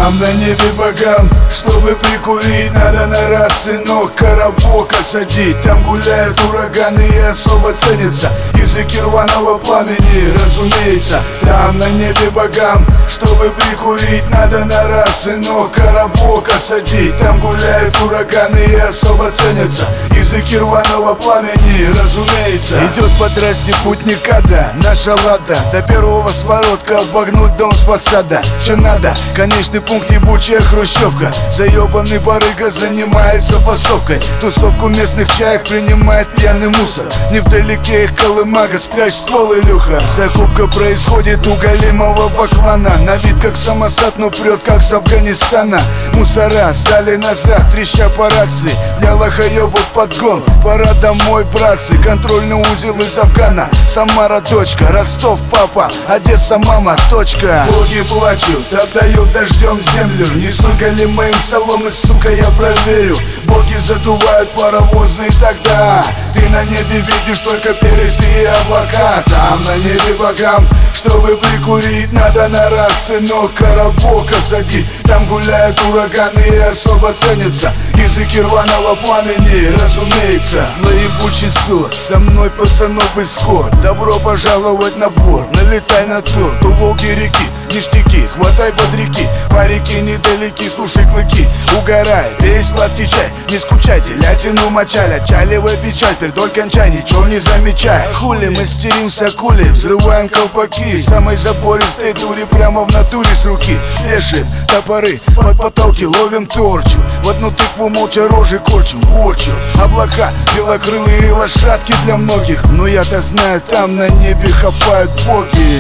Там на небе богам, чтобы прикурить, надо на раз, сынок, коробок осадить. Там гуляют ураганы и особо ценится языки рваного пламени, разумеется. Там на небе богам, чтобы прикурить, надо на раз, сынок, коробок осадить. Там гуляют ураганы и особо ценятся языки рваного пламени, разумеется. Идет по трассе путника, да, наша лада, до первого своротка обогнуть дом с фасада. Че надо? Конечный пункт ебучая хрущевка. Заебанный барыга занимается фасовкой. Тусовку местных чаек принимает пьяный мусор. Невдалеке их колымага, спрячь ствол, Илюха. Закупка происходит у голимого баклана. На вид как самосад, но прет как с Афганистана. Мусора сдали назад, треща по рации. Для лохоебов подгон, пора домой, братцы. Контрольный узел из Афгана. Самара, дочка, Ростов, папа, Одесса, мама, точка. Боги плачут, отдают дождем землю. Не сука ли моим соломы, сука, я проверю. Боги задувают паровозы, и тогда ты на небе видишь только перистые облака. Там на небе богам, чтобы прикурить, надо на раз, сынок, коробок осадить. Там гуляют ураганы и особо ценятся языки рваного пламени, разумеется. Злоебучий ссор, со мной пацанов исход. Добро пожаловать на борт, налетай на торт. У Волги реки ништяки, хватай бодряки. Парики недалеки, слушай клыки, угорай, пей сладкий чай. Не скучайте, лятину мочаль, отчаливай печаль. Пердоль кончай, ничего не замечай. Хули мастеримся кули, взрываем колпаки. Самой забористой дури прямо в натуре с руки. Вешаем топоры под потолки, ловим торчу. В одну тыкву молча рожи корчим, ворчу. Облака, белокрылые лошадки для многих. Но я-то знаю, там на небе хапают боги.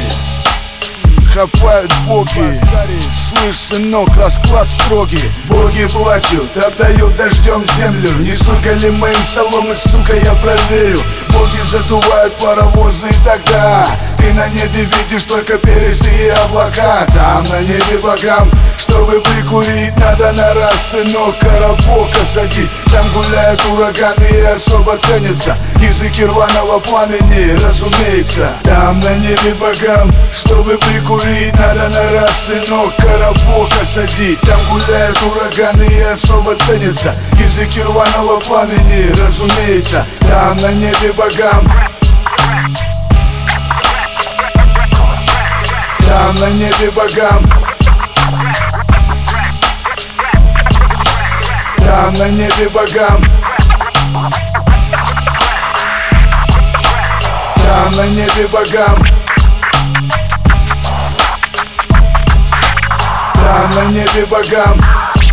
Хапают боги. Слышь, сынок, расклад строгий. Боги плачут, отдают дождем землю. Не сука ли моим соломы, сука, я проверю. Боги задувают паровозы, и тогда ты на небе видишь только перистые облака. Там на небе богам, чтобы прикурить, надо на раз, сынок, коробок осадить. Там гуляют ураганы и особо ценятся языки рваного пламени, разумеется. Там на небе богам, чтобы прикурить, надо на раз, сынок, коробок осадить. Там гуляют ураганы и особо ценятся языки рваного пламени, разумеется. Там на небе богам, там на небе богам, там на небе богам, там на небе богам, там на небе богам.